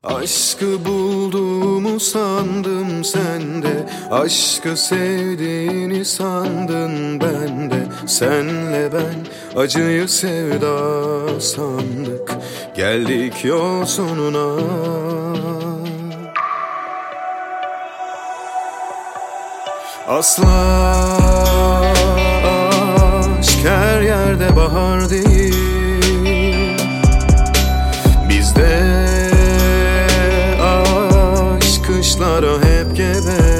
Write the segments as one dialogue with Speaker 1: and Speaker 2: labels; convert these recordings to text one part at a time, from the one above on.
Speaker 1: Aşkı bulduğumu sandım sende, aşkı sevdiğini sandın bende. Senle ben acıyı sevda sandık, geldik yol sonuna. Asla aşk her yerde bahar değil, bizde kışlara hep gebe.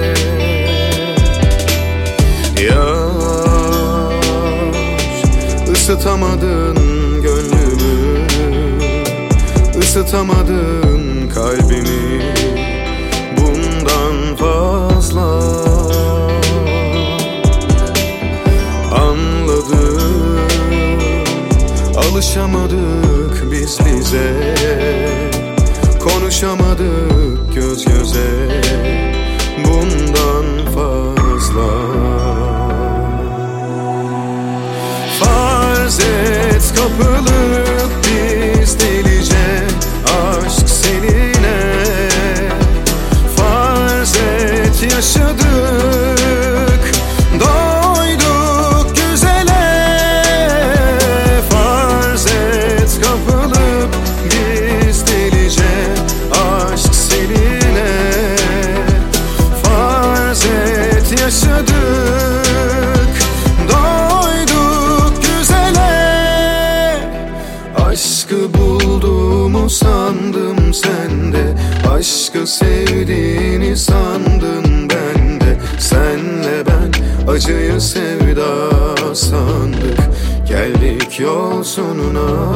Speaker 1: Yağış ısıtamadın gönlümü, ısıtamadın kalbimi bundan fazla. Anladım, alışamadık biz bize, konuşamadık göz göze bundan fazla. Farz et kapılıp biz delice aşk seninle. Farz et yaşadık, doyduk güzele. Farz et kapılıp biz delice aşk seninle. Farz et yaşadık, doyduk güzele. Aşkı bulduğumu sandım sende, aşkı sevdiğini sandın bende. Senle ben acıyı sevda sandık, geldik yol sonuna.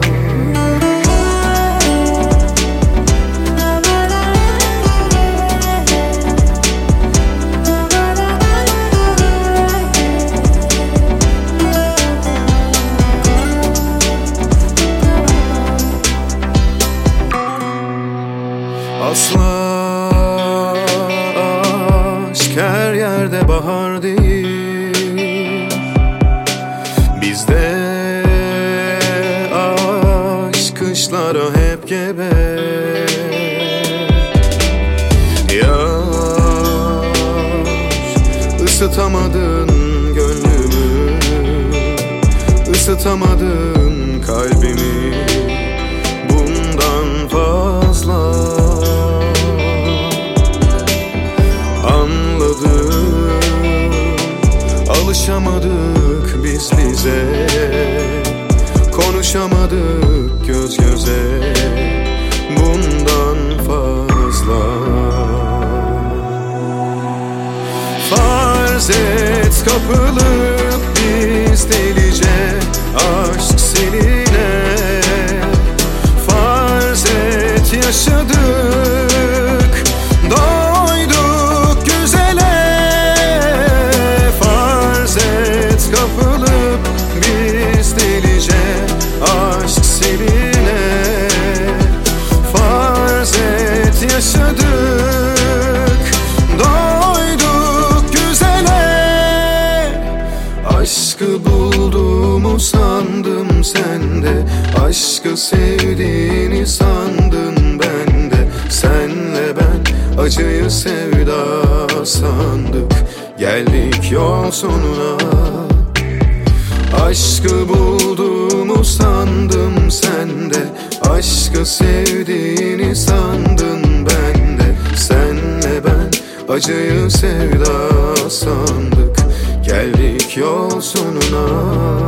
Speaker 1: Asla aşk her yerde bahar değil, bizde aşk kışlara hep gebe. Yağış ısıtamadın gönlümü, ısıtamadın kalbimi bundan fazla. Anladım, alışamadık biz bize, konuşamadık göz göze bundan fazla. Farz et kapılıp biz delice aşk seninle. Farz et yaşadık, doyduk güzele. Farz et kapılıp biz delice aşk seninle. Farz et yaşadık, doyduk güzele. Aşkı bulduğumu sandım sende, aşkı sevdiğini sandın bende. Senle ben acıyı sevda sandık, geldik yol sonuna. Aşkı bulduğumu sandım sende, aşkı sevdiğini sandın bende. Senle ben acıyı sevda sandık, geldik yol sonuna.